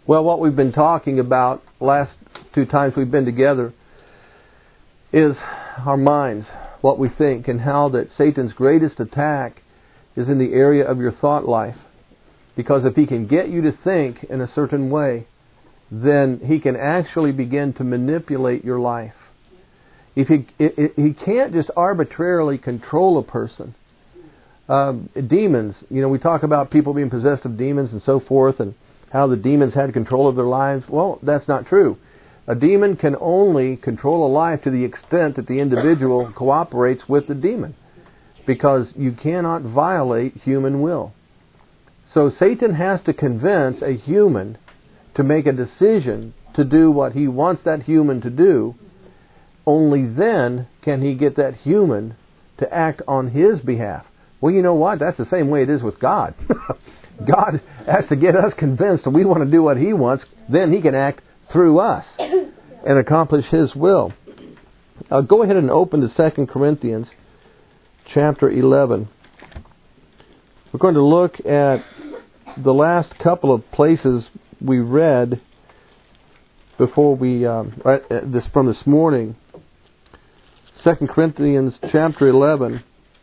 Well, what we've been talking about last 2 times we've been together is our minds, what we think, and how that Satan's greatest attack is in the area of your thought life. Because if he can get you to think in a certain way, then he can actually begin to manipulate your life. If he can't just arbitrarily control a person. Demons, we talk about people being possessed of demons and so forth, and how the demons had control of their lives. Well, that's not true. A demon can only control a life to the extent that the individual cooperates with the demon, because you cannot violate human will. So Satan has to convince a human to make a decision to do what he wants that human to do. Only then can he get that human to act on his behalf. Well, you know what? That's the same way it is with God. God has to get us convinced that we want to do what he wants, then he can act through us and accomplish his will. Go ahead and open to 2 Corinthians chapter 11. We're going to look at the last couple of places we read before we from this morning. 2 Corinthians chapter 11.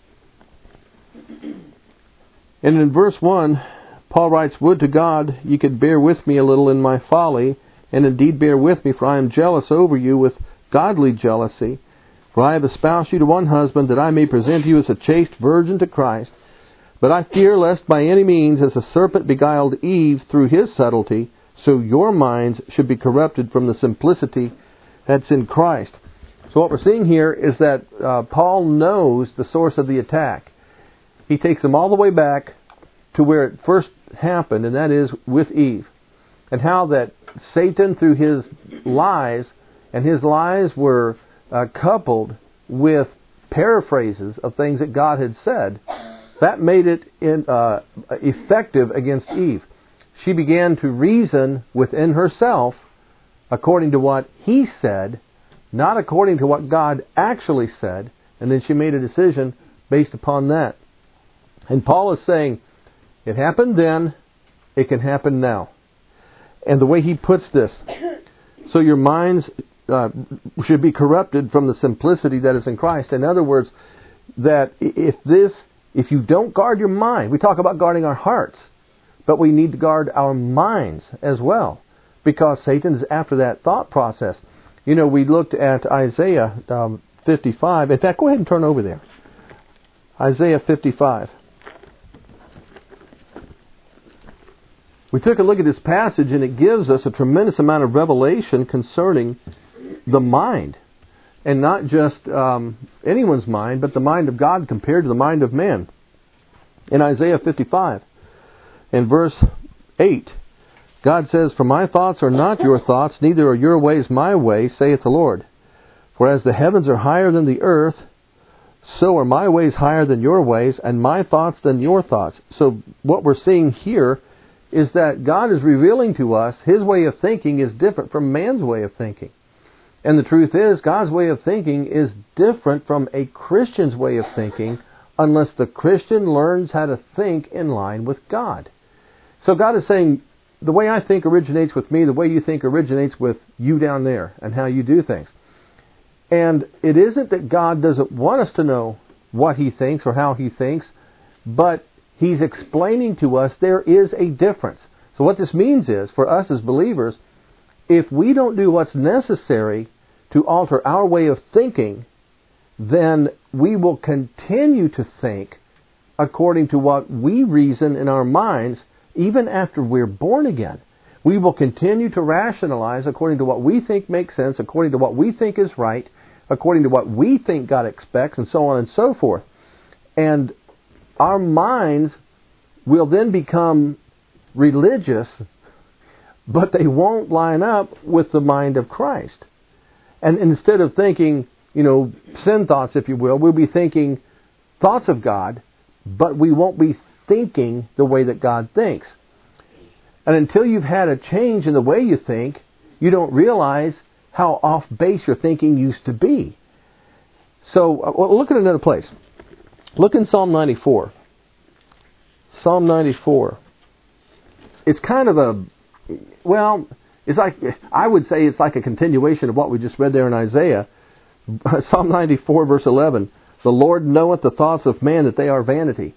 And in verse 1, Paul writes, "Would to God ye could bear with me a little in my folly, and indeed bear with me, for I am jealous over you with godly jealousy. For I have espoused you to one husband, that I may present you as a chaste virgin to Christ. But I fear lest by any means, as the serpent beguiled Eve through his subtlety, so your minds should be corrupted from the simplicity that's in Christ." So what we're seeing here is that Paul knows the source of the attack. He takes them all the way back to where it first happened, and that is with Eve. And how that Satan, through his lies, and his lies were coupled with paraphrases of things that God had said, that made it effective against Eve. She began to reason within herself according to what he said, not according to what God actually said, and then she made a decision based upon that. And Paul is saying, it happened then, it can happen now. And the way he puts this, so your minds should be corrupted from the simplicity that is in Christ. In other words, that if you don't guard your mind, we talk about guarding our hearts, but we need to guard our minds as well, because Satan is after that thought process. We looked at Isaiah 55. In fact, go ahead and turn over there. Isaiah 55. We took a look at this passage, and it gives us a tremendous amount of revelation concerning the mind. And not just anyone's mind, but the mind of God compared to the mind of man. In Isaiah 55, in verse 8, God says, "For my thoughts are not your thoughts, neither are your ways my ways, saith the Lord. For as the heavens are higher than the earth, so are my ways higher than your ways, and my thoughts than your thoughts." So what we're seeing here is that God is revealing to us His way of thinking is different from man's way of thinking. And the truth is, God's way of thinking is different from a Christian's way of thinking unless the Christian learns how to think in line with God. So God is saying, the way I think originates with me, the way you think originates with you down there and how you do things. And it isn't that God doesn't want us to know what He thinks or how He thinks, but He's explaining to us there is a difference. So what this means is, for us as believers, if we don't do what's necessary to alter our way of thinking, then we will continue to think according to what we reason in our minds even after we're born again. We will continue to rationalize according to what we think makes sense, according to what we think is right, according to what we think God expects, and so on and so forth. And our minds will then become religious, but they won't line up with the mind of Christ. And instead of thinking, sin thoughts, if you will, we'll be thinking thoughts of God, but we won't be thinking the way that God thinks. And until you've had a change in the way you think, you don't realize how off base your thinking used to be. So look at another place. Look in Psalm 94. Psalm 94. It's kind of Well, it's like, I would say it's like a continuation of what we just read there in Isaiah. Psalm 94, verse 11. The Lord knoweth the thoughts of man, that they are vanity.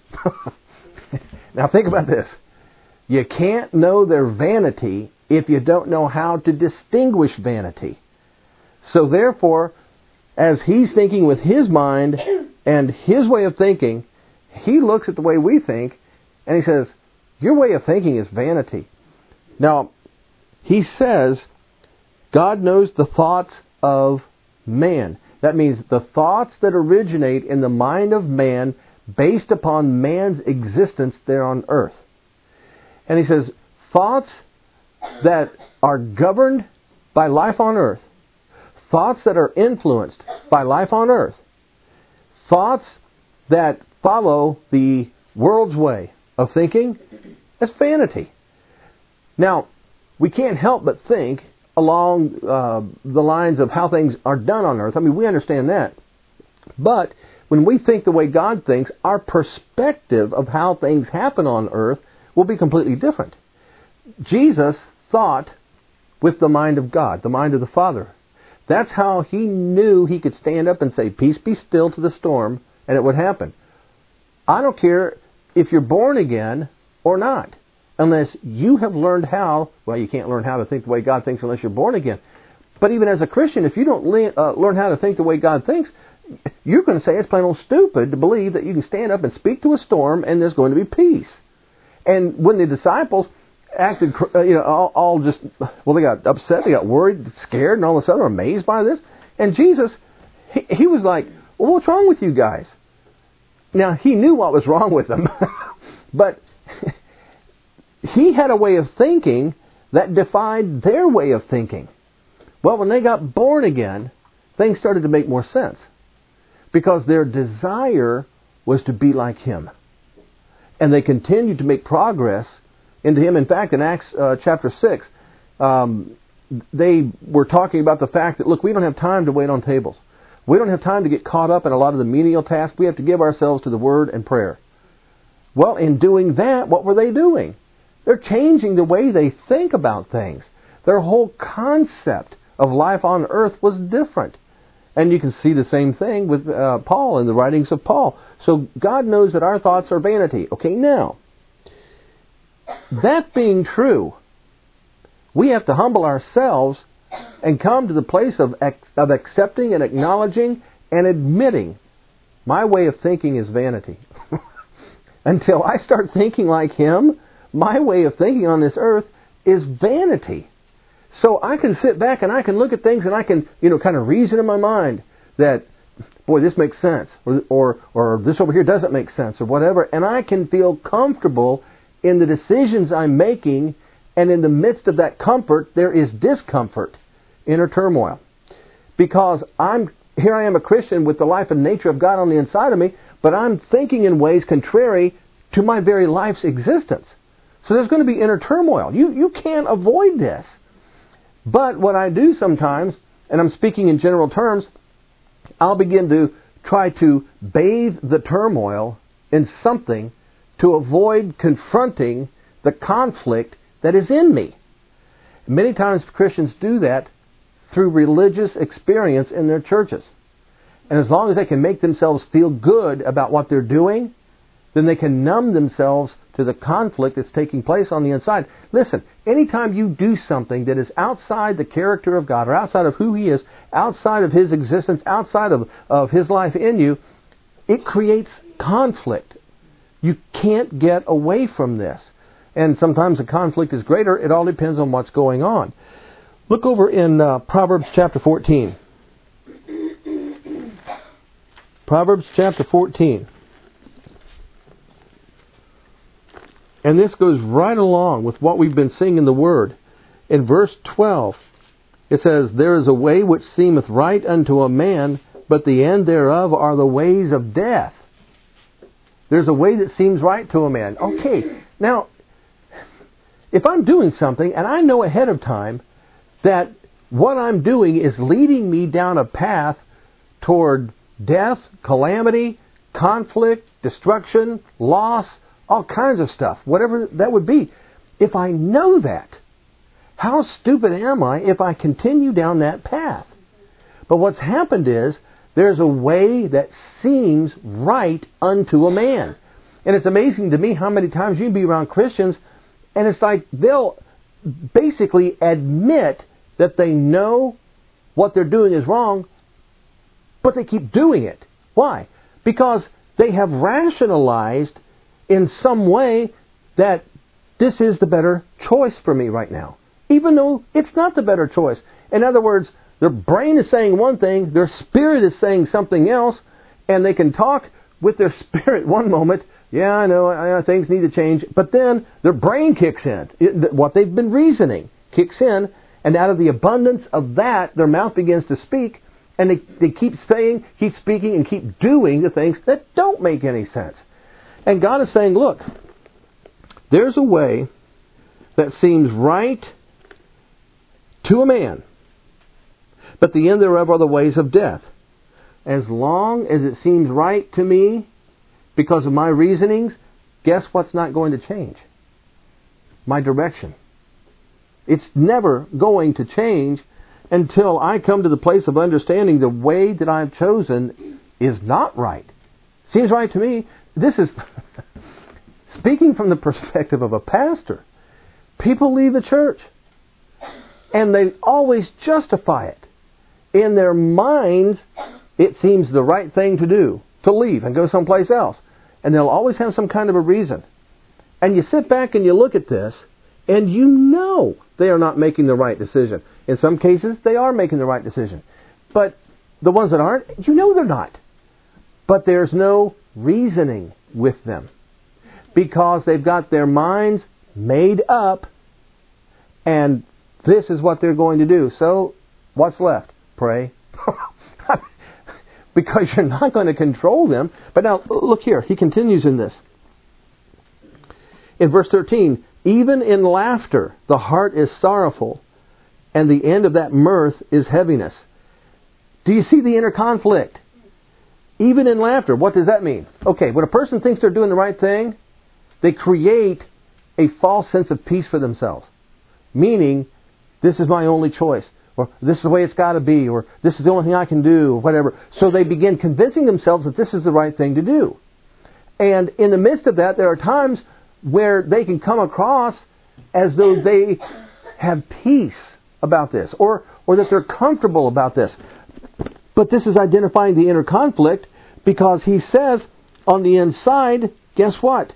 Now think about this. You can't know their vanity if you don't know how to distinguish vanity. So therefore, as he's thinking with his mind and his way of thinking, he looks at the way we think and he says, your way of thinking is vanity. Now, he says, God knows the thoughts of man. That means the thoughts that originate in the mind of man based upon man's existence there on earth. And he says, thoughts that are governed by life on earth, thoughts that are influenced by life on earth, thoughts that follow the world's way of thinking, that's vanity. Now, we can't help but think along the lines of how things are done on earth. I mean, we understand that. But when we think the way God thinks, our perspective of how things happen on earth will be completely different. Jesus thought with the mind of God, the mind of the Father. That's how he knew he could stand up and say, peace be still to the storm, and it would happen. I don't care if you're born again or not, unless you have learned how. Well, you can't learn how to think the way God thinks unless you're born again. But even as a Christian, if you don't learn how to think the way God thinks, you're going to say it's plain old stupid to believe that you can stand up and speak to a storm and there's going to be peace. And when the disciples acted, all just, well, they got upset, they got worried, scared, and all of a sudden were amazed by this. And Jesus, he was like, well, what's wrong with you guys? Now, he knew what was wrong with them, but he had a way of thinking that defied their way of thinking. Well, when they got born again, things started to make more sense because their desire was to be like him. And they continued to make progress into him. In fact, in Acts chapter 6, they were talking about the fact that, look, we don't have time to wait on tables. We don't have time to get caught up in a lot of the menial tasks. We have to give ourselves to the Word and prayer. Well, in doing that, what were they doing? They're changing the way they think about things. Their whole concept of life on earth was different. And you can see the same thing with Paul in the writings of Paul. So God knows that our thoughts are vanity. Okay, now, that being true, we have to humble ourselves and come to the place of accepting and acknowledging and admitting my way of thinking is vanity. Until I start thinking like him, my way of thinking on this earth is vanity. So I can sit back and I can look at things and I can, kind of reason in my mind that, boy, this makes sense, or this over here doesn't make sense, or whatever, and I can feel comfortable in the decisions I'm making, and in the midst of that comfort, there is discomfort, inner turmoil. Because here I am a Christian with the life and nature of God on the inside of me, but I'm thinking in ways contrary to my very life's existence. So there's going to be inner turmoil. You can't avoid this. But what I do sometimes, and I'm speaking in general terms, I'll begin to try to bathe the turmoil in something to avoid confronting the conflict that is in me. Many times Christians do that through religious experience in their churches. And as long as they can make themselves feel good about what they're doing, then they can numb themselves to the conflict that's taking place on the inside. Listen, anytime you do something that is outside the character of God, or outside of who He is, outside of His existence, outside of His life in you, it creates conflict. You can't get away from this. And sometimes the conflict is greater. It all depends on what's going on. Look over in Proverbs chapter 14. Proverbs chapter 14. And this goes right along with what we've been seeing in the Word. In verse 12, it says, "There is a way which seemeth right unto a man, but the end thereof are the ways of death." There's a way that seems right to a man. Okay, now, if I'm doing something and I know ahead of time that what I'm doing is leading me down a path toward death, calamity, conflict, destruction, loss, all kinds of stuff, whatever that would be. If I know that, How stupid am I if I continue down that path? But what's happened is there's a way that seems right unto a man. And it's amazing to me how many times you can be around Christians and it's like they'll basically admit that they know what they're doing is wrong, but they keep doing it. Why? Because they have rationalized in some way that this is the better choice for me right now, even though it's not the better choice. In other words, their brain is saying one thing, their spirit is saying something else, and they can talk with their spirit one moment, yeah, I know, things need to change, but then their brain kicks in. What they've been reasoning kicks in, and out of the abundance of that, their mouth begins to speak, and they keep saying, keep speaking, and keep doing the things that don't make any sense. And God is saying, look, there's a way that seems right to a man, but the end thereof are the ways of death. As long as it seems right to me because of my reasonings, guess what's not going to change? My direction. It's never going to change until I come to the place of understanding the way that I've chosen is not right. Seems right to me. This is speaking from the perspective of a pastor. People leave the church and they always justify it. In their minds, it seems the right thing to do, to leave and go someplace else. And they'll always have some kind of a reason. And you sit back and you look at this, and you know they are not making the right decision. In some cases, they are making the right decision. But the ones that aren't, you know they're not. But there's no reasoning with them. Because they've got their minds made up, and this is what they're going to do. So, what's left? Pray. Because you're not going to control them. But now, look here. He continues in this. In verse 13, even in laughter, the heart is sorrowful, and the end of that mirth is heaviness. Do you see the inner conflict? Even in laughter, what does that mean? Okay, when a person thinks they're doing the right thing, they create a false sense of peace for themselves. Meaning, this is my only choice. Or this is the way it's got to be, or this is the only thing I can do, or whatever. So they begin convincing themselves that this is the right thing to do. And in the midst of that, there are times where they can come across as though they have peace about this, or that they're comfortable about this. But this is identifying the inner conflict, because he says on the inside, guess what?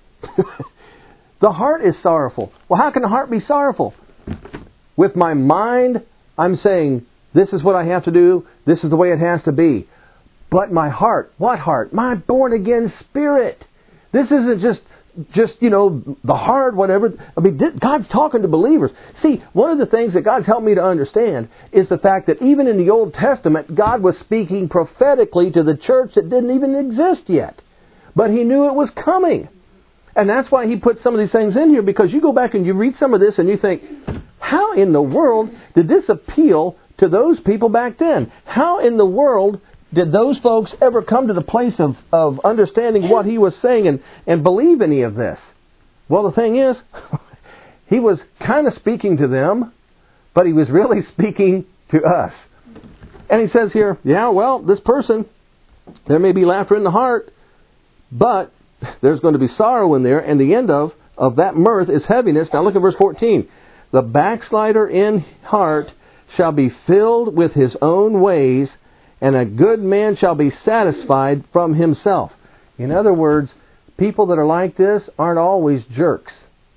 The heart is sorrowful. Well, how can the heart be sorrowful? With my mind, I'm saying, this is what I have to do, this is the way it has to be. But my heart, what heart? My born-again spirit. This isn't just the heart, whatever. I mean, God's talking to believers. See, one of the things that God's helped me to understand is the fact that even in the Old Testament, God was speaking prophetically to the church that didn't even exist yet. But He knew it was coming. And that's why He put some of these things in here, because you go back and you read some of this and you think, how in the world did this appeal to those people back then? How in the world did those folks ever come to the place of understanding what He was saying and believe any of this? Well, the thing is, He was kind of speaking to them, but He was really speaking to us. And He says here, yeah, well, this person, there may be laughter in the heart, but there's going to be sorrow in there, and the end of that mirth is heaviness. Now look at verse 14. The backslider in heart shall be filled with his own ways, and a good man shall be satisfied from himself. In other words, people that are like this aren't always jerks.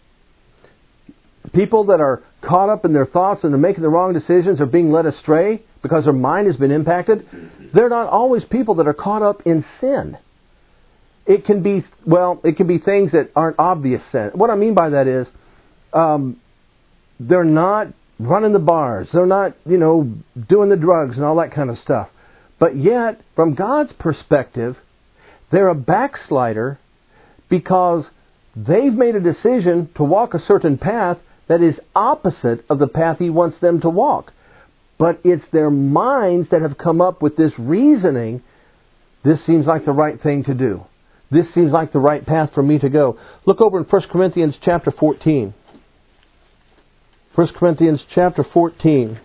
People that are caught up in their thoughts and they're making the wrong decisions or being led astray because their mind has been impacted, they're not always people that are caught up in sin. It can be things that aren't obvious sin. What I mean by that is, they're not running the bars. They're not, doing the drugs and all that kind of stuff. But yet, from God's perspective, they're a backslider because they've made a decision to walk a certain path that is opposite of the path He wants them to walk. But it's their minds that have come up with this reasoning, this seems like the right thing to do. This seems like the right path for me to go. Look over in 1 Corinthians chapter 14. 1 Corinthians chapter 14.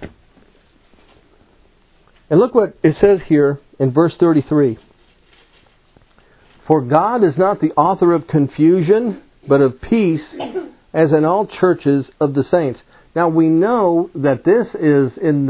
And look what it says here in verse 33. For God is not the author of confusion, but of peace, as in all churches of the saints. Now we know that this is in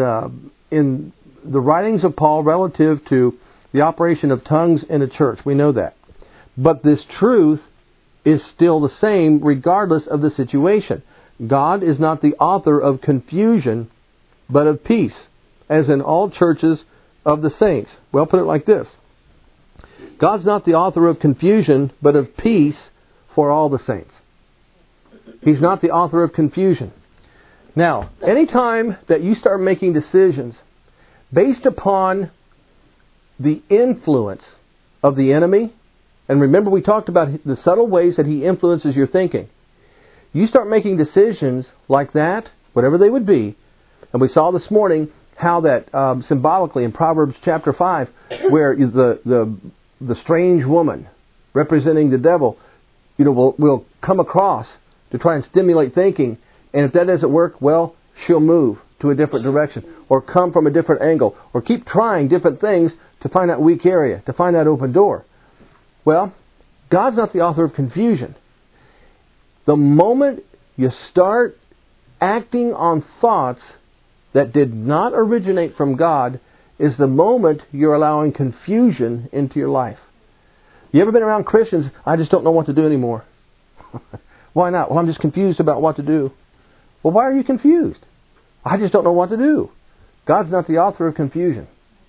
the writings of Paul relative to the operation of tongues in a church. We know that. But this truth is still the same regardless of the situation. God is not the author of confusion, but of peace, as in all churches of the saints. Well, put it like this. God's not the author of confusion, but of peace for all the saints. He's not the author of confusion. Now, anytime that you start making decisions based upon the influence of the enemy, and remember we talked about the subtle ways that he influences your thinking. You start making decisions like that, whatever they would be, and we saw this morning how that symbolically in Proverbs chapter 5, where the strange woman representing the devil, will come across to try and stimulate thinking, and if that doesn't work, well, she'll move to a different direction, or come from a different angle, or keep trying different things to find that weak area, to find that open door. Well, God's not the author of confusion. The moment you start acting on thoughts that did not originate from God is the moment you're allowing confusion into your life. You ever been around Christians, I just don't know what to do anymore? Why not? Well, I'm just confused about what to do. Well, why are you confused? I just don't know what to do. God's not the author of confusion,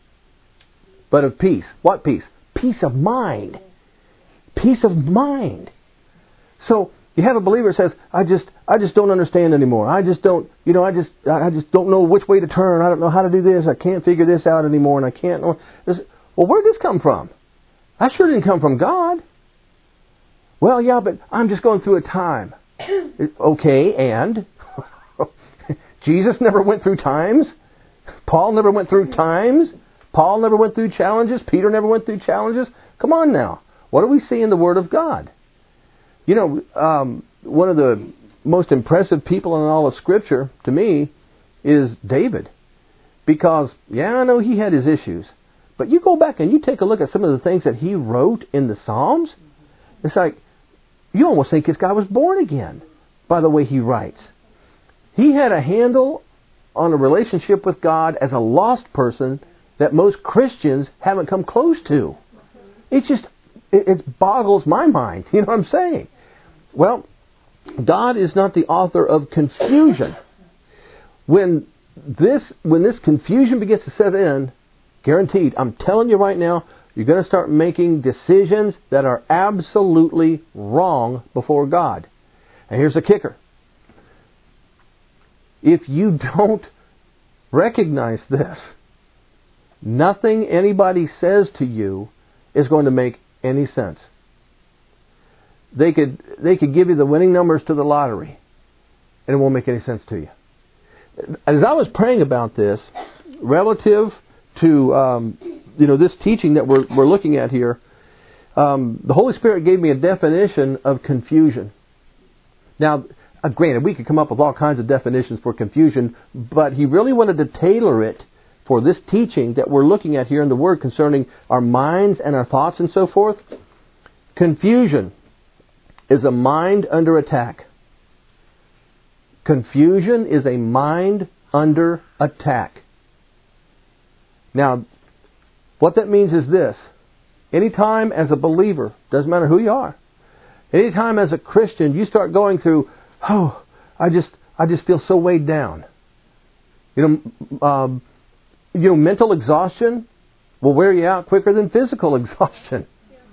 but of peace. What peace? Peace of mind. Peace of mind. So you have a believer who says, I just don't understand anymore. I just don't know which way to turn. I don't know how to do this. I can't figure this out anymore, and I can't know this. Well, where did this come from? That sure didn't come from God. Well, yeah, but I'm just going through a time. Okay, and Jesus never went through times. Paul never went through times. Paul never went through challenges. Peter never went through challenges. Come on now. What do we see in the Word of God? One of the most impressive people in all of Scripture, to me, is David. Because, I know he had his issues. But you go back and you take a look at some of the things that he wrote in the Psalms. It's like, you almost think this guy was born again by the way he writes. He had a handle on a relationship with God as a lost person that most Christians haven't come close to. It boggles my mind. You know what I'm saying? Well, God is not the author of confusion. When this confusion begins to set in, guaranteed, I'm telling you right now, you're going to start making decisions that are absolutely wrong before God. And here's the kicker. If you don't recognize this, nothing anybody says to you is going to make any sense. They could give you the winning numbers to the lottery, and it won't make any sense to you. As I was praying about this, relative to this teaching that we're looking at here, the Holy Spirit gave me a definition of confusion. Now, granted, we could come up with all kinds of definitions for confusion, but He really wanted to tailor it for this teaching that we're looking at here in the Word concerning our minds and our thoughts and so forth. Confusion is a mind under attack. Confusion is a mind under attack. Now, what that means is this. Anytime as a believer, doesn't matter who you are, anytime as a Christian you start going through, I just feel so weighed down. Mental exhaustion will wear you out quicker than physical exhaustion.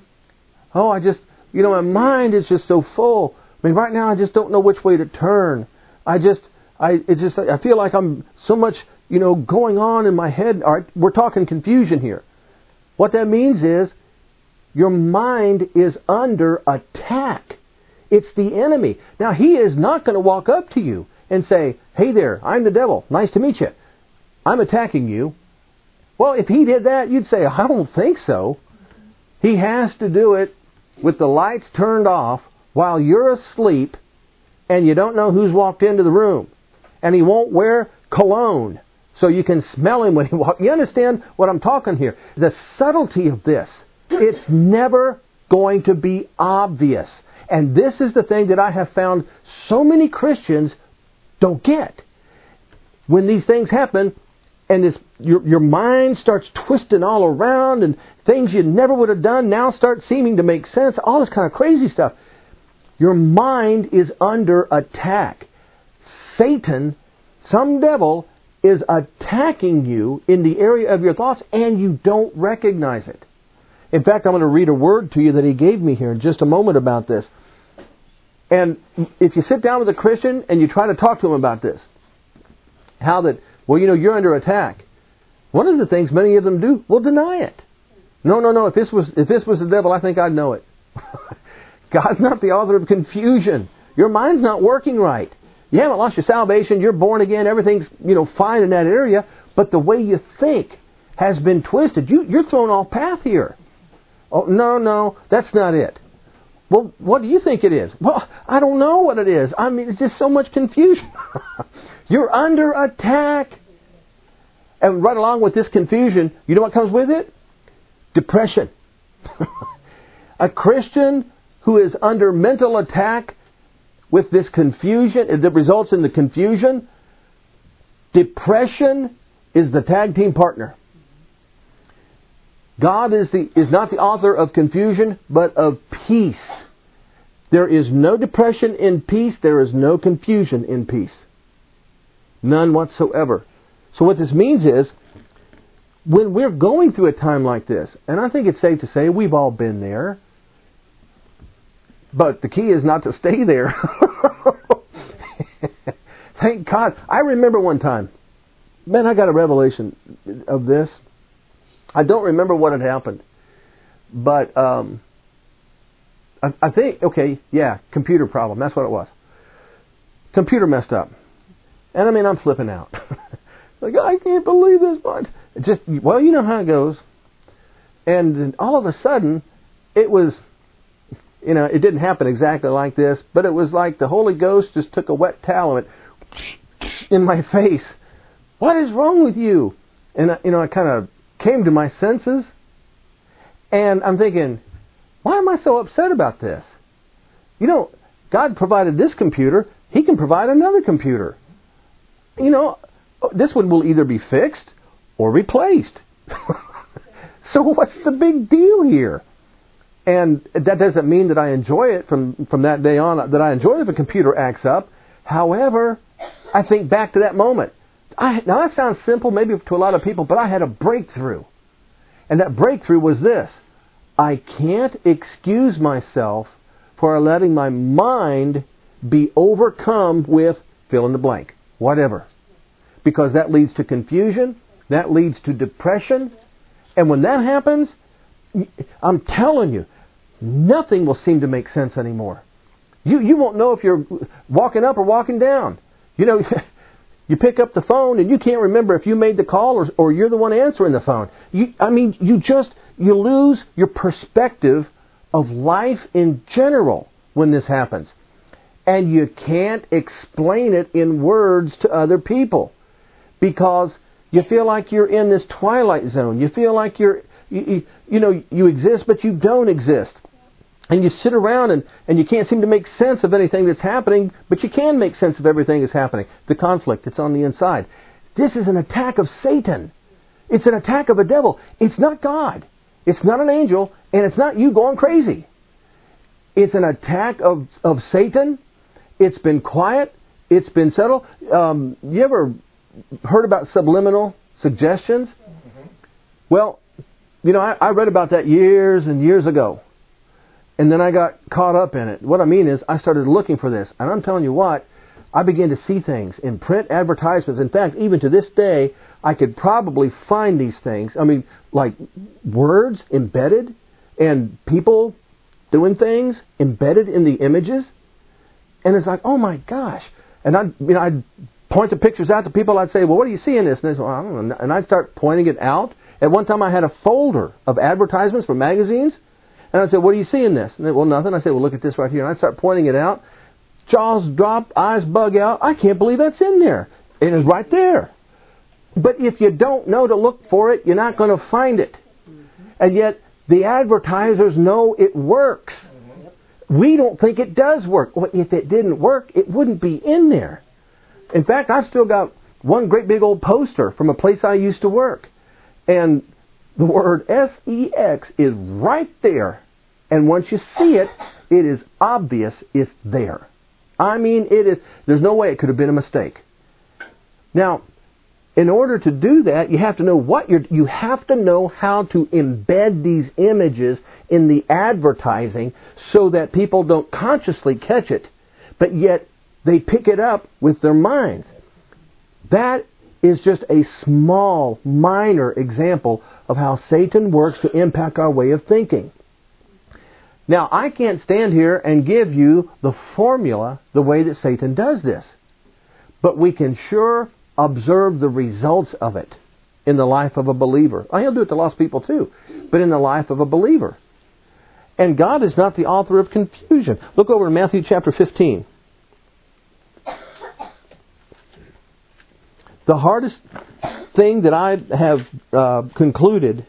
My mind is just so full. I mean, right now I just don't know which way to turn. I feel like I'm so much, going on in my head. All right, we're talking confusion here. What that means is your mind is under attack. It's the enemy. Now, he is not going to walk up to you and say, "Hey there, I'm the devil. Nice to meet you. I'm attacking you." Well, if he did that, you'd say, "I don't think so." He has to do it with the lights turned off while you're asleep and you don't know who's walked into the room. And he won't wear cologne so you can smell him when he walks. You understand what I'm talking here? The subtlety of this. It's never going to be obvious. And this is the thing that I have found so many Christians don't get. When these things happen, and your mind starts twisting all around, and things you never would have done now start seeming to make sense, all this kind of crazy stuff. Your mind is under attack. Satan, some devil, is attacking you in the area of your thoughts, and you don't recognize it. In fact, I'm going to read a word to you that he gave me here in just a moment about this. And if you sit down with a Christian and you try to talk to him about this, how that, well, you're under attack. One of the things many of them do, will deny it. No. If this was the devil, I think I'd know it. God's not the author of confusion. Your mind's not working right. You haven't lost your salvation. You're born again. Everything's fine in that area. But the way you think has been twisted. You're thrown off path here. Oh, no, that's not it. Well, what do you think it is? Well, I don't know what it is. I mean, it's just so much confusion. You're under attack. And right along with this confusion, you know what comes with it? Depression. A Christian who is under mental attack with this confusion, that results in the confusion, depression is the tag team partner. God is not the author of confusion, but of peace. There is no depression in peace. There is no confusion in peace. None whatsoever. So what this means is, when we're going through a time like this, and I think it's safe to say we've all been there, but the key is not to stay there. Thank God. I remember one time, man, I got a revelation of this. I don't remember what had happened, but I think, computer problem. That's what it was. Computer messed up. And I mean, I'm flipping out. Like, I can't believe this, but well, you know how it goes. And then all of a sudden, it was, it didn't happen exactly like this, but it was like the Holy Ghost just took a wet towel and went in my face. What is wrong with you? And, I kind of came to my senses, and I'm thinking, why am I so upset about this? God provided this computer. He can provide another computer. This one will either be fixed or replaced. So what's the big deal here? And that doesn't mean that I enjoy it from that day on, that I enjoy if a computer acts up. However, I think back to that moment. Now that sounds simple maybe to a lot of people, but I had a breakthrough. And that breakthrough was this. I can't excuse myself for letting my mind be overcome with fill in the blank, whatever. Because that leads to confusion, that leads to depression, and when that happens, I'm telling you, nothing will seem to make sense anymore. You won't know if you're walking up or walking down. You pick up the phone and you can't remember if you made the call or you're the one answering the phone. You lose your perspective of life in general when this happens. And you can't explain it in words to other people because you feel like you're in this twilight zone. You feel like you exist, but you don't exist. And you sit around and you can't seem to make sense of anything that's happening, but you can make sense of everything that's happening. The conflict that's on the inside. This is an attack of Satan. It's an attack of a devil. It's not God. It's not an angel, and it's not you going crazy. It's an attack of Satan. It's been quiet. It's been subtle. You ever heard about subliminal suggestions? Mm-hmm. Well, I read about that years and years ago. And then I got caught up in it. What I mean is, I started looking for this. And I'm telling you what, I began to see things in print advertisements. In fact, even to this day, I could probably find these things. I mean, like words embedded and people doing things embedded in the images. And it's like, oh my gosh. And I'd point the pictures out to people. I'd say, well, what do you see in this? And they'd say, well, I don't know. And I'd start pointing it out. At one time, I had a folder of advertisements for magazines. And I'd say, what do you see in this? And they'd, well, nothing. I'd say, well, look at this right here. And I'd start pointing it out. jaws drop, eyes bug out. I can't believe that's in there. It is right there. But if you don't know to look for it, you're not going to find it. And yet, the advertisers know it works. We don't think it does work. Well, if it didn't work, it wouldn't be in there. In fact, I've still got one great big old poster from a place I used to work. And the word SEX is right there. And once you see it, it is obvious it's there. I mean, it is. There's no way it could have been a mistake. Now, in order to do that, you have to know you have to know how to embed these images in the advertising so that people don't consciously catch it, but yet they pick it up with their minds. That is just a small, minor example of how Satan works to impact our way of thinking. Now, I can't stand here and give you the formula the way that Satan does this, but we can sure observe the results of it in the life of a believer. He'll do it to lost people too, but in the life of a believer. And God is not the author of confusion. Look over in Matthew chapter 15. The hardest thing that I have concluded,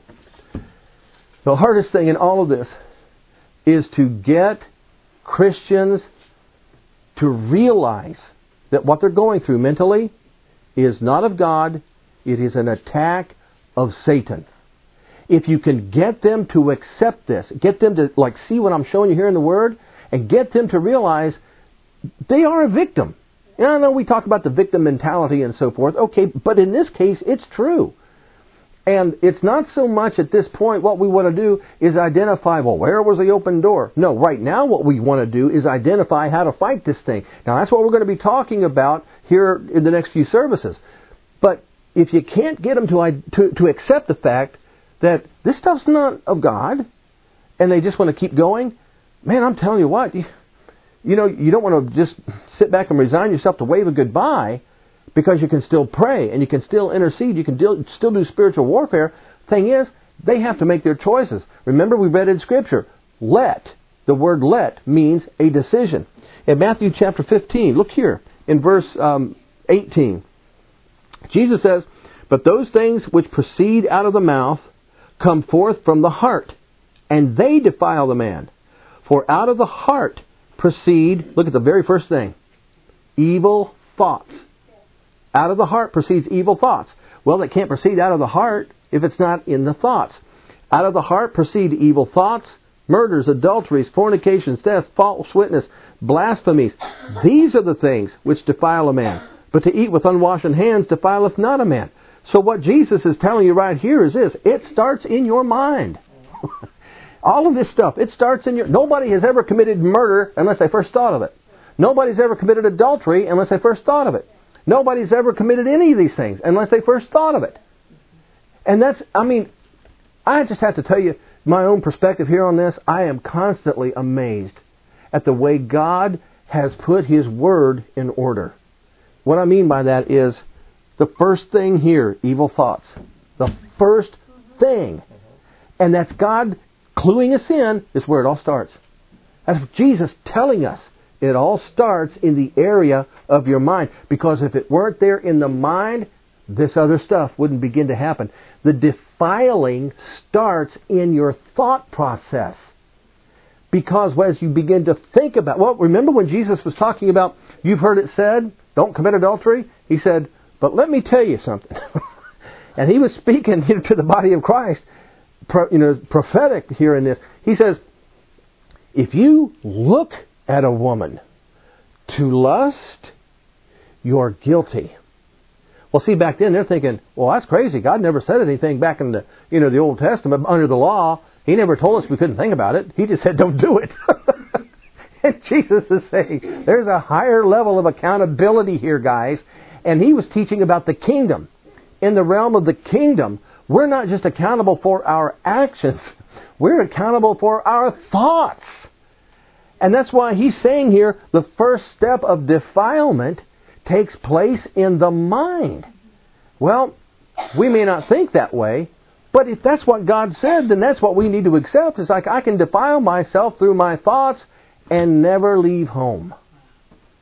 the hardest thing in all of this, is to get Christians to realize that what they're going through mentally is not of God, it is an attack of Satan. If you can get them to accept this, get them to see what I'm showing you here in the Word, and get them to realize they are a victim. And I know we talk about the victim mentality and so forth, okay, but in this case it's true. And it's not so much at this point what we want to do is identify, well, where was the open door? No, right now what we want to do is identify how to fight this thing. Now that's what we're going to be talking about here in the next few services. But if you can't get them to accept the fact that this stuff's not of God, and they just want to keep going, man, I'm telling you what, you don't want to just sit back and resign yourself to wave a goodbye, because you can still pray and you can still intercede, you can still do spiritual warfare. Thing is, they have to make their choices. Remember, we read in Scripture, let. The word let means a decision. In Matthew chapter 15, look here in verse 18. Jesus says, "But those things which proceed out of the mouth come forth from the heart, and they defile the man. For out of the heart proceed," look at the very first thing, "evil thoughts." Out of the heart proceeds evil thoughts. Well, it can't proceed out of the heart if it's not in the thoughts. Out of the heart proceed evil thoughts, murders, adulteries, fornications, theft, false witness, blasphemies. These are the things which defile a man. But to eat with unwashen hands defileth not a man. So what Jesus is telling you right here is this. It starts in your mind. All of this stuff, it starts in your... Nobody has ever committed murder unless they first thought of it. Nobody's ever committed adultery unless they first thought of it. Nobody's ever committed any of these things unless they first thought of it. And I just have to tell you my own perspective here on this. I am constantly amazed at the way God has put His Word in order. What I mean by that is the first thing here, evil thoughts. The first thing. And that's God cluing us in, is where it all starts. That's Jesus telling us. It all starts in the area of your mind. Because if it weren't there in the mind, this other stuff wouldn't begin to happen. The defiling starts in your thought process. Because as you begin to think about... Well, remember when Jesus was talking about, you've heard it said, don't commit adultery? He said, but let me tell you something. And He was speaking to the body of Christ, prophetic here in this. He says, if you look at a woman to lust, you're guilty. Well, see, back then they're thinking, well, that's crazy. God never said anything back in the Old Testament under the law. He never told us we couldn't think about it. He just said, don't do it. And Jesus is saying, there's a higher level of accountability here, guys. And He was teaching about the kingdom. In the realm of the kingdom, we're not just accountable for our actions. We're accountable for our thoughts. And that's why He's saying here, the first step of defilement takes place in the mind. Well, we may not think that way, but if that's what God said, then that's what we need to accept. It's like I can defile myself through my thoughts and never leave home.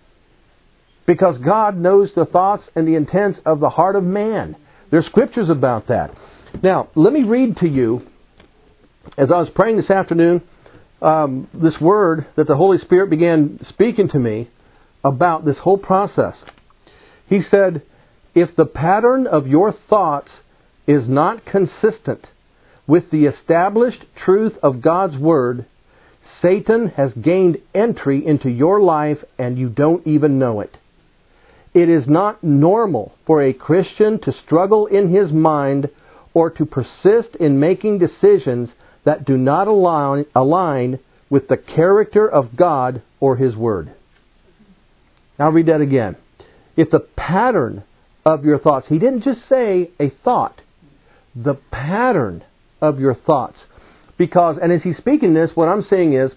Because God knows the thoughts and the intents of the heart of man. There's scriptures about that. Now, let me read to you, as I was praying this afternoon, this word that the Holy Spirit began speaking to me about this whole process. He said, if the pattern of your thoughts is not consistent with the established truth of God's Word, Satan has gained entry into your life and you don't even know it. It is not normal for a Christian to struggle in his mind or to persist in making decisions that do not align with the character of God or His Word. Now I'll read that again. If the pattern of your thoughts, he didn't just say a thought, the pattern of your thoughts. Because, and as he's speaking this, what I'm saying is,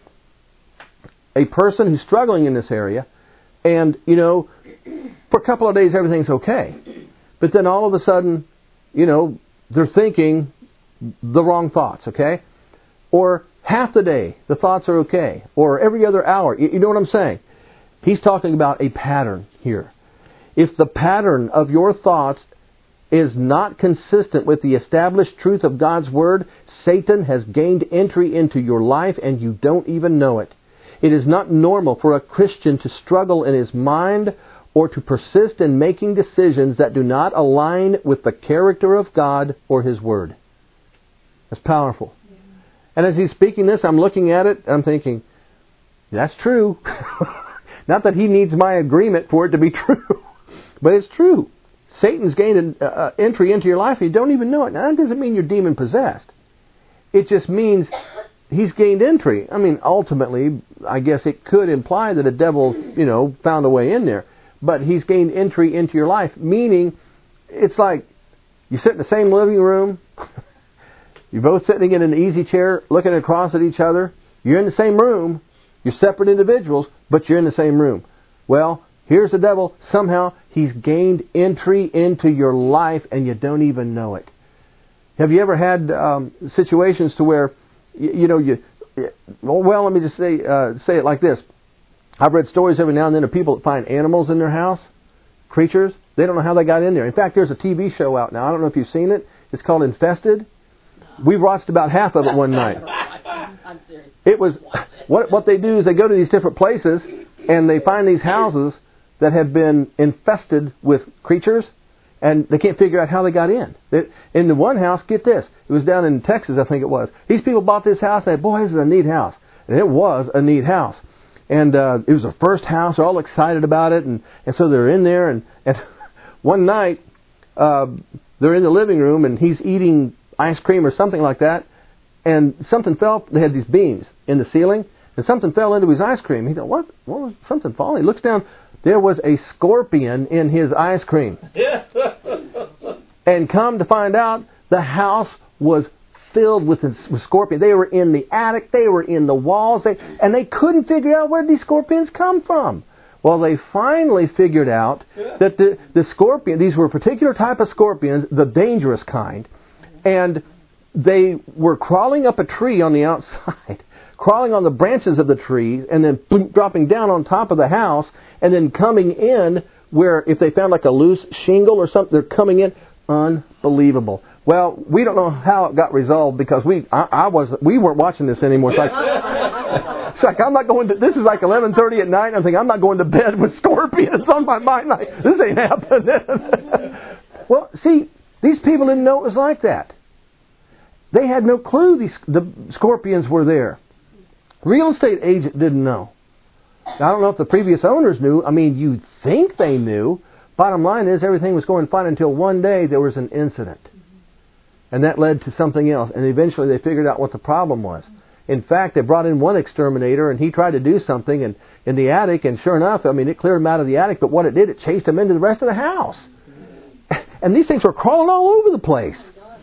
a person who's struggling in this area, and, for a couple of days everything's okay. But then all of a sudden, they're thinking the wrong thoughts, okay? Or half the day, the thoughts are okay. Or every other hour. You know what I'm saying? He's talking about a pattern here. If the pattern of your thoughts is not consistent with the established truth of God's Word, Satan has gained entry into your life and you don't even know it. It is not normal for a Christian to struggle in his mind or to persist in making decisions that do not align with the character of God or His Word. That's powerful. Yeah. And as he's speaking this, I'm looking at it, I'm thinking, that's true. Not that he needs my agreement for it to be true, but it's true. Satan's gained an entry into your life and you don't even know it. Now, that doesn't mean you're demon-possessed. It just means he's gained entry. I mean, ultimately, I guess it could imply that a devil, found a way in there. But he's gained entry into your life, meaning it's like you sit in the same living room. You're both sitting in an easy chair, looking across at each other. You're in the same room. You're separate individuals, but you're in the same room. Well, here's the devil. Somehow he's gained entry into your life and you don't even know it. Have you ever had situations to where, let me just say it like this. I've read stories every now and then of people that find animals in their house, creatures. They don't know how they got in there. In fact, there's a TV show out now. I don't know if you've seen it. It's called Infested. We watched about half of it one night. I'm serious. It was what they do is they go to these different places and they find these houses that have been infested with creatures, and they can't figure out how they got in. In the one house, get this, it was down in Texas, I think it was. These people bought this house and said, boy, this is a neat house. And it was a neat house. And it was their first house. They're all excited about it. And so they're in there. And one night, they're in the living room and he's eating ice cream or something like that. And something fell. They had these beams in the ceiling. And something fell into his ice cream. He thought, what was something falling? He looks down. There was a scorpion in his ice cream. And come to find out, the house was filled with scorpions. They were in the attic. They were in the walls. And they couldn't figure out where these scorpions come from. Well, they finally figured out that the scorpion, these were a particular type of scorpions, the dangerous kind. And they were crawling up a tree on the outside, crawling on the branches of the trees, and then dropping down on top of the house, and then coming in where if they found like a loose shingle or something, they're coming in. Unbelievable. Well, we don't know how it got resolved because we weren't watching this anymore. It's like I'm not going to. This is like 11:30 at night. I'm thinking I'm not going to bed with scorpions on my mind. Like this ain't happening. Well, see, these people didn't know it was like that. They had no clue the scorpions were there. Real estate agent didn't know. I don't know if the previous owners knew. I mean, you'd think they knew. Bottom line is everything was going fine until one day there was an incident. And that led to something else. And eventually they figured out what the problem was. In fact, they brought in one exterminator and he tried to do something in the attic. And sure enough, it cleared him out of the attic. But what it did, it chased him into the rest of the house. And these things were crawling all over the place.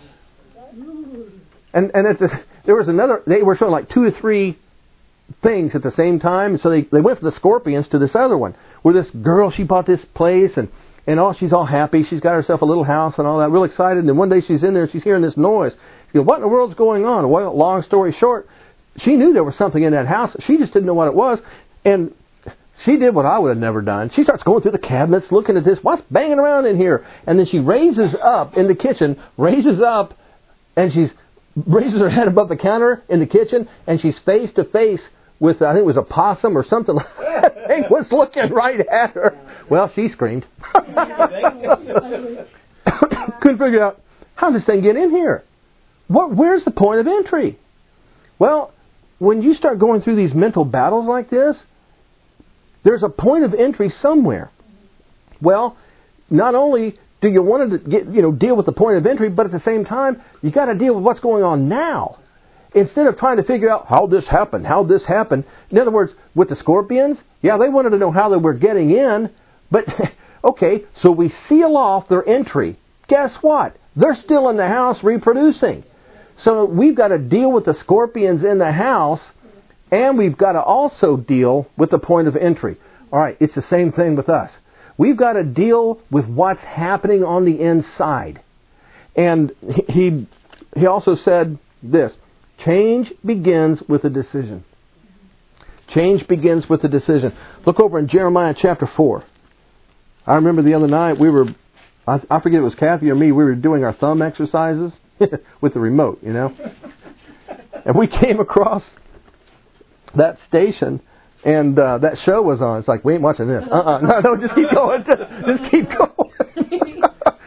And there was another, they were showing like 2 to 3 things at the same time. So they went from the scorpions to this other one. Where this girl, she bought this place and she's all happy. She's got herself a little house and all that, real excited. And then one day she's in there and she's hearing this noise. She goes, what in the world's going on? Well, long story short, she knew there was something in that house. She just didn't know what it was. And She did what I would have never done. She starts going through the cabinets, looking at this. What's banging around in here? And then she raises up in the kitchen, and she raises her head above the counter in the kitchen, and she's face to face with, I think it was a possum or something like that. That thing was looking right at her. Well, she screamed. Couldn't figure out, how did this thing get in here? Where's the point of entry? Well, when you start going through these mental battles like this, there's a point of entry somewhere. Well, not only do you want to deal with the point of entry, but at the same time, you got to deal with what's going on now. Instead of trying to figure out how this happened. In other words, with the scorpions, they wanted to know how they were getting in, but okay, so we seal off their entry. Guess what? They're still in the house reproducing. So we've got to deal with the scorpions in the house, and we've got to also deal with the point of entry. All right, it's the same thing with us. We've got to deal with what's happening on the inside. And he also said this, change begins with a decision. Change begins with a decision. Look over in Jeremiah chapter 4. I remember the other night I forget if it was Kathy or me, we were doing our thumb exercises with the remote, And we came across that station, and that show was on. It's like, we ain't watching this. No, just keep going. Just keep going.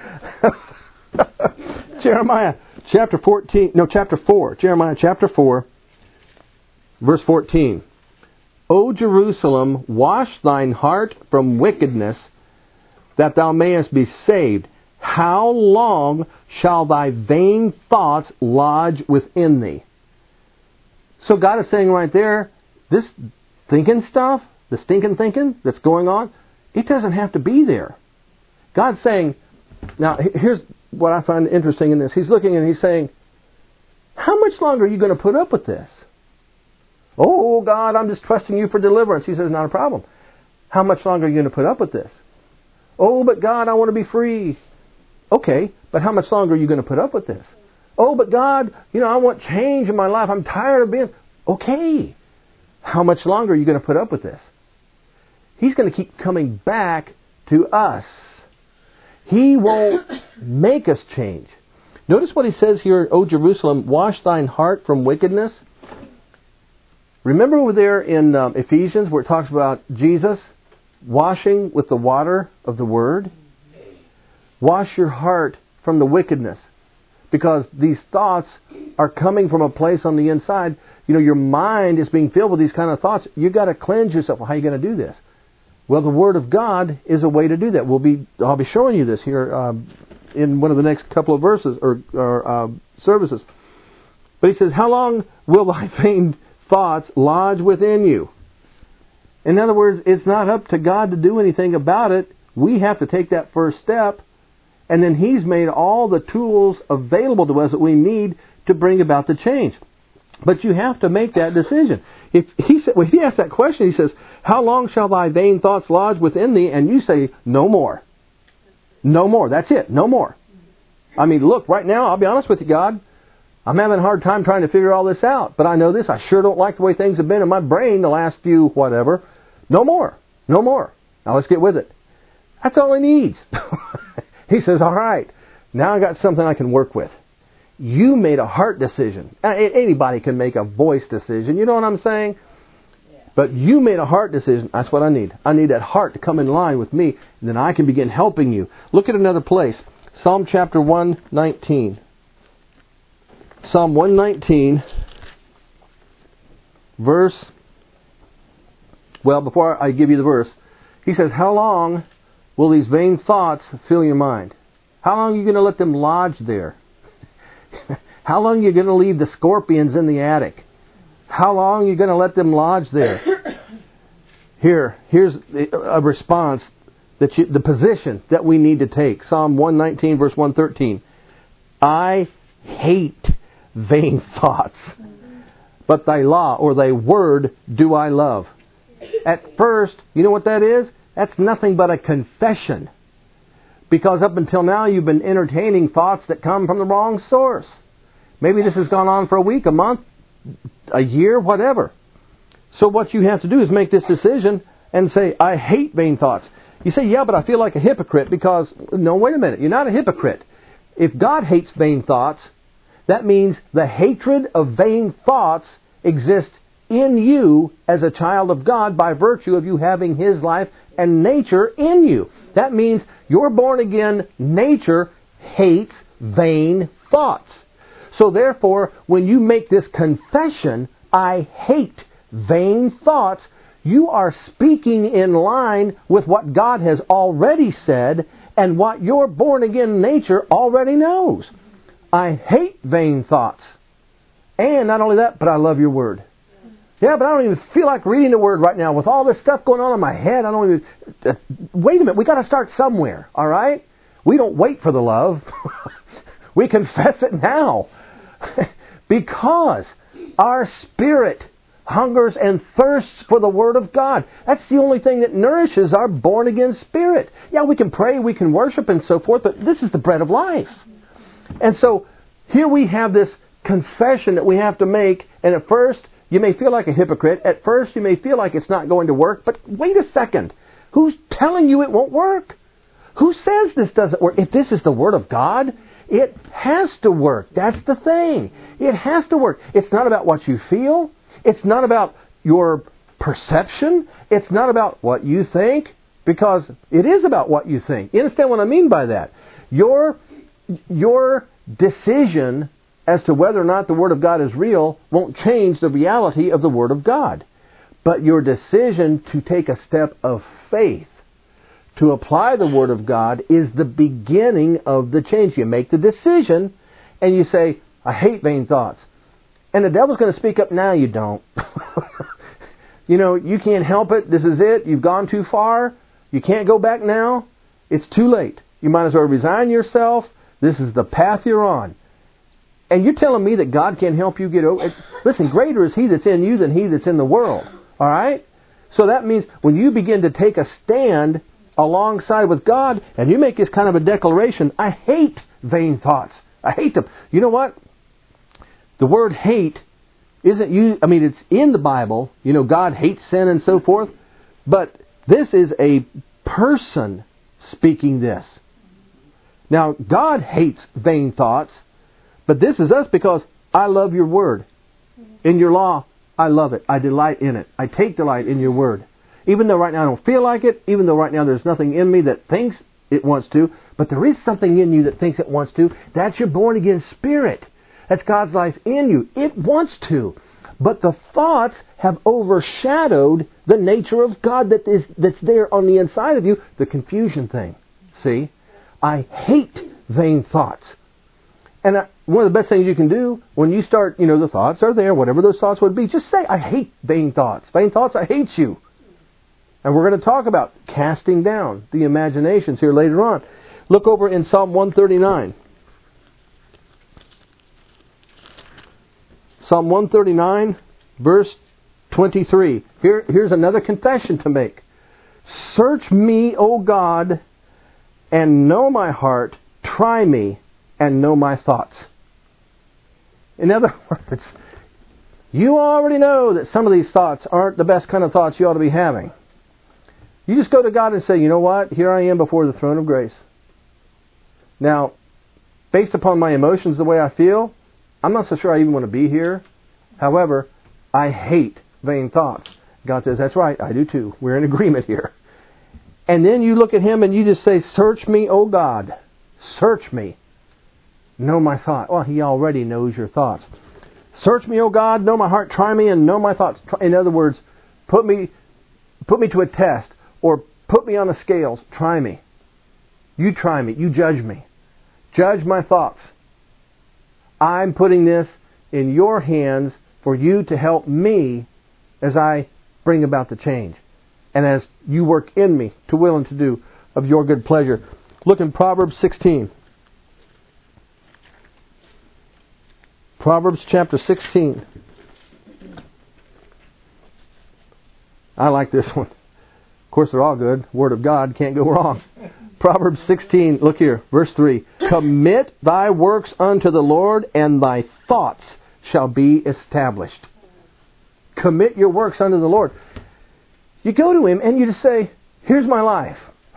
Jeremiah chapter 4. Jeremiah chapter 4, verse 14. O Jerusalem, wash thine heart from wickedness, that thou mayest be saved. How long shall thy vain thoughts lodge within thee? So God is saying right there, this thinking stuff, the stinking thinking that's going on, it doesn't have to be there. God's saying, now here's what I find interesting in this. He's looking and he's saying, how much longer are you going to put up with this? Oh God, I'm just trusting you for deliverance. He says, not a problem. How much longer are you going to put up with this? Oh, but God, I want to be free. Okay, but how much longer are you going to put up with this? Oh, but God, I want change in my life. I'm tired of being... Okay, how much longer are you going to put up with this? He's going to keep coming back to us. He won't make us change. Notice what he says here, O Jerusalem, wash thine heart from wickedness. Remember over there in Ephesians where it talks about Jesus washing with the water of the Word? Wash your heart from the wickedness. Because these thoughts are coming from a place on the inside. Your mind is being filled with these kind of thoughts. You've got to cleanse yourself. Well, how are you going to do this? Well, the Word of God is a way to do that. I'll be showing you this here in one of the next couple of verses or services. But he says, how long will thy vain thoughts lodge within you? In other words, it's not up to God to do anything about it. We have to take that first step. And then He's made all the tools available to us that we need to bring about the change. But you have to make that decision. If he asks that question, he says, how long shall thy vain thoughts lodge within thee? And you say, no more. No more. That's it. No more. I mean, look, right now, I'll be honest with you, God. I'm having a hard time trying to figure all this out. But I know this. I sure don't like the way things have been in my brain the last few whatever. No more. No more. Now let's get with it. That's all he needs. He says, all right, now I got something I can work with. You made a heart decision. Anybody can make a voice decision. You know what I'm saying? Yeah. But you made a heart decision. That's what I need. I need that heart to come in line with me, and then I can begin helping you. Look at another place. Psalm chapter 119. Psalm 119, verse... Well, before I give you the verse, he says, how long will these vain thoughts fill your mind? How long are you going to let them lodge there? How long are you going to leave the scorpions in the attic? How long are you going to let them lodge there? Here's a response, the position that we need to take. Psalm 119, verse 113. I hate vain thoughts, but thy law or thy word do I love. At first, you know what that is? That's nothing but a confession. Because up until now, you've been entertaining thoughts that come from the wrong source. Maybe this has gone on for a week, a month, a year, whatever. So what you have to do is make this decision. and say, I hate vain thoughts. You say, yeah, but I feel like a hypocrite because... No, wait a minute. You're not a hypocrite. If God hates vain thoughts, that means the hatred of vain thoughts exists in you as a child of God by virtue of you having His life and nature in you. That means your born-again nature hates vain thoughts. So therefore, when you make this confession, I hate vain thoughts, you are speaking in line with what God has already said and what your born-again nature already knows. I hate vain thoughts. And not only that, but I love your Word. Yeah, but I don't even feel like reading the Word right now. With all this stuff going on in my head, I don't even... Wait a minute, we got to start somewhere, all right? We don't wait for the love. We confess it now. Because our spirit hungers and thirsts for the Word of God. That's the only thing that nourishes our born-again spirit. Yeah, we can pray, we can worship and so forth, but this is the bread of life. And so, here we have this confession that we have to make, and at first, you may feel like a hypocrite. At first, you may feel like it's not going to work, but wait a second. Who's telling you it won't work? Who says this doesn't work? If this is the Word of God, it has to work. That's the thing. It has to work. It's not about what you feel. It's not about your perception. It's not about what you think, because it is about what you think. You understand what I mean by that? Your decision as to whether or not the Word of God is real won't change the reality of the Word of God. But your decision to take a step of faith to apply the Word of God is the beginning of the change. You make the decision and you say, I hate vain thoughts. And the devil's going to speak up. Now you don't. You can't help it. This is it. You've gone too far. You can't go back now. It's too late. You might as well resign yourself. This is the path you're on. And you're telling me that God can't help you get over it? Listen, greater is He that's in you than he that's in the world. All right? So that means when you begin to take a stand alongside with God and you make this kind of a declaration, I hate vain thoughts. I hate them. You know what? The word hate isn't used, it's in the Bible. God hates sin and so forth. But this is a person speaking this. Now, God hates vain thoughts. But this is us because I love your Word. In your law, I love it. I delight in it. I take delight in your Word. Even though right now I don't feel like it, even though right now there's nothing in me that thinks it wants to, but there is something in you that thinks it wants to. That's your born-again spirit. That's God's life in you. It wants to. But the thoughts have overshadowed the nature of God that's there on the inside of you. The confusion thing. See? I hate vain thoughts. And one of the best things you can do when you start, the thoughts are there, whatever those thoughts would be, just say, I hate vain thoughts. Vain thoughts, I hate you. And we're going to talk about casting down the imaginations here later on. Look over in Psalm 139. Psalm 139, verse 23. Here's another confession to make. Search me, O God, and know my heart. Try me and know my thoughts. In other words, you already know that some of these thoughts aren't the best kind of thoughts you ought to be having. You just go to God and say, you know what? Here I am before the throne of grace. Now, based upon my emotions, the way I feel, I'm not so sure I even want to be here. However, I hate vain thoughts. God says, that's right, I do too. We're in agreement here. And then you look at Him and you just say, search me, O God. Search me. Know my thoughts. Well, He already knows your thoughts. Search me, O God, know my heart, try me, and know my thoughts. In other words, put me to a test, or put me on the scales. Try me. You try me. You judge me. Judge my thoughts. I'm putting this in your hands for you to help me as I bring about the change, and as you work in me to will and to do of your good pleasure. Look in Proverbs 16. Proverbs chapter 16. I like this one. Of course, they're all good. Word of God, can't go wrong. Proverbs 16, look here, verse 3. Commit thy works unto the Lord, and thy thoughts shall be established. Commit your works unto the Lord. You go to Him and you just say, here's my life.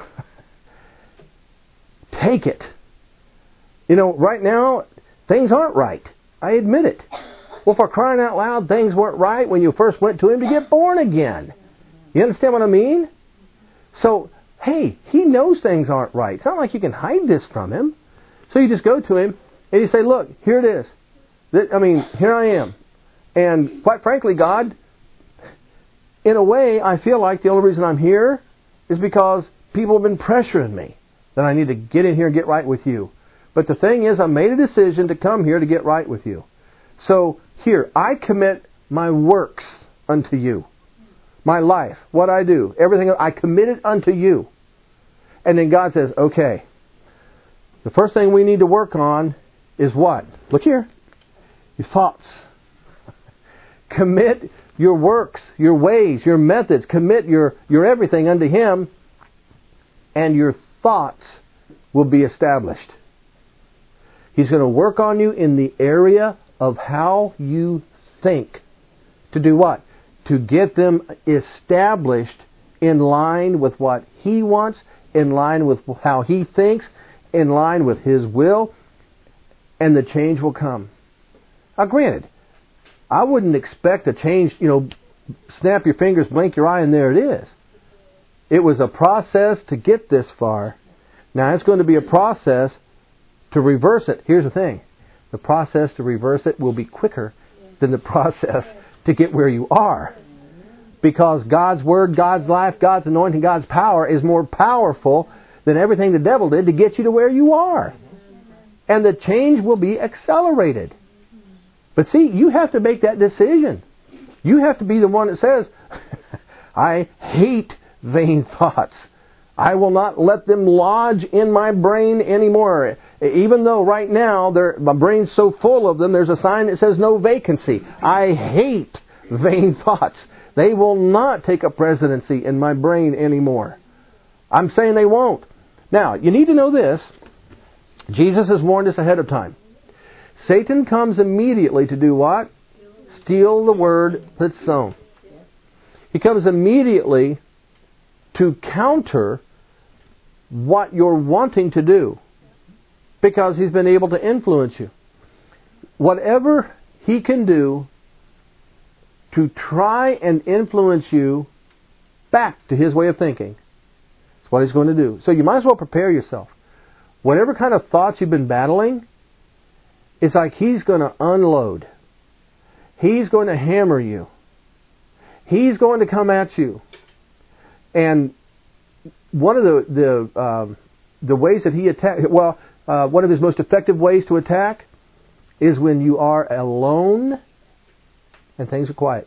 Take it. You know, right now, things aren't right. I admit it. Well, for crying out loud, things weren't right when you first went to Him to get born again. You understand what I mean? So, hey, He knows things aren't right. It's not like you can hide this from Him. So you just go to Him and you say, look, here it is. Here I am. And quite frankly, God, in a way, I feel like the only reason I'm here is because people have been pressuring me that I need to get in here and get right with You. But the thing is, I made a decision to come here to get right with You. So here, I commit my works unto You. My life, what I do, everything, I commit it unto You. And then God says, okay, the first thing we need to work on is what? Look here. Your thoughts. Commit your works, your ways, your methods. Commit your everything unto Him, and your thoughts will be established. He's going to work on you in the area of how you think. To do what? To get them established in line with what He wants, in line with how He thinks, in line with His will, and the change will come. Now granted, I wouldn't expect a change, snap your fingers, blink your eye, and there it is. It was a process to get this far. Now it's going to be a process to reverse it. Here's the thing. The process to reverse it will be quicker than the process to get where you are. Because God's Word, God's life, God's anointing, God's power is more powerful than everything the devil did to get you to where you are. And the change will be accelerated. But see, you have to make that decision. You have to be the one that says, I hate vain thoughts. I will not let them lodge in my brain anymore. Even though right now my brain's so full of them, there's a sign that says no vacancy. I hate vain thoughts. They will not take a presidency in my brain anymore. I'm saying they won't. Now, you need to know this. Jesus has warned us ahead of time. Satan comes immediately to do what? Steal the word that's sown. He comes immediately to counter what you're wanting to do, because he's been able to influence you. Whatever he can do to try and influence you back to his way of thinking, that's what he's going to do. So you might as well prepare yourself. Whatever kind of thoughts you've been battling, it's like he's going to unload. He's going to hammer you. He's going to come at you. And one of the ways that he attacks, one of his most effective ways to attack is when you are alone and things are quiet.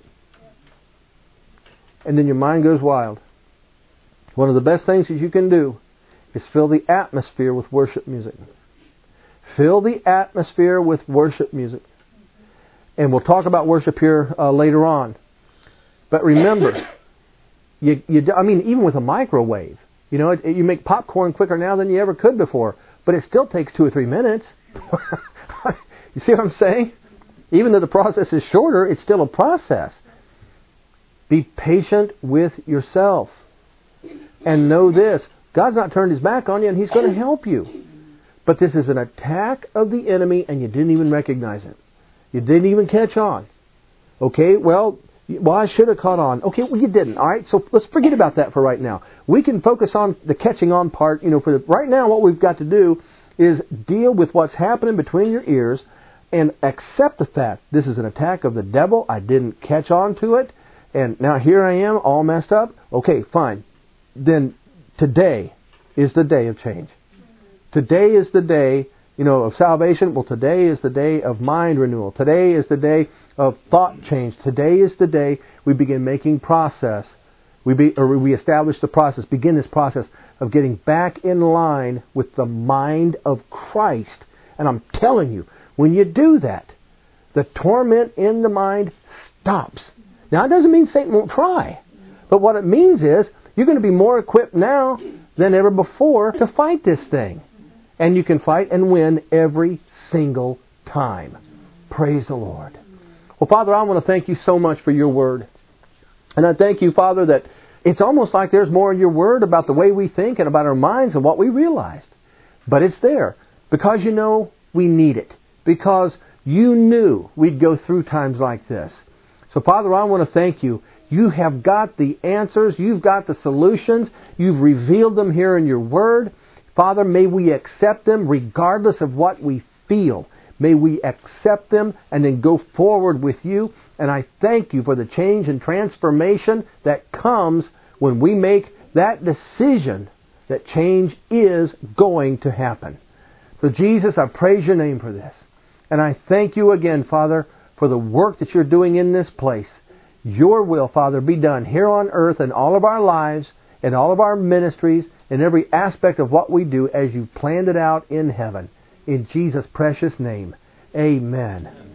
And then your mind goes wild. One of the best things that you can do is fill the atmosphere with worship music. Fill the atmosphere with worship music. And we'll talk about worship here later on. But remember, even with a microwave, you make popcorn quicker now than you ever could before, but it still takes 2 or 3 minutes. You see what I'm saying? Even though the process is shorter, it's still a process. Be patient with yourself. And know this, God's not turned His back on you, and He's going to help you. But this is an attack of the enemy, and you didn't even recognize it. You didn't even catch on. Okay, well, I should have caught on. Okay, well, you didn't. All right, so let's forget about that for right now. We can focus on the catching on part. Right now, what we've got to do is deal with what's happening between your ears and accept the fact this is an attack of the devil. I didn't catch on to it, and now here I am, all messed up. Okay, fine. Then today is the day of change. Today is the day, of salvation. Well, today is the day of mind renewal. Today is the day of thought change. Today is the day we begin making process. We establish the process, begin this process of getting back in line with the mind of Christ. And I'm telling you, when you do that, the torment in the mind stops. Now, it doesn't mean Satan won't try. But what it means is you're going to be more equipped now than ever before to fight this thing. And you can fight and win every single time. Praise the Lord. Well, Father, I want to thank You so much for Your Word. And I thank You, Father, that It's almost like there's more in your Word about the way we think and about our minds and what we realized. But it's there because you know we need it. Because you knew we'd go through times like this. So, Father, I want to thank you. You have got the answers. You've got the solutions. You've revealed them here in your Word. Father, may we accept them regardless of what we feel. May we accept them and then go forward with you. And I thank you for the change and transformation that comes when we make that decision that change is going to happen. So, Jesus, I praise your name for this. And I thank you again, Father, for the work that you're doing in this place. Your will, Father, be done here on earth in all of our lives, in all of our ministries, in every aspect of what we do as you planned it out in heaven. In Jesus' precious name, amen.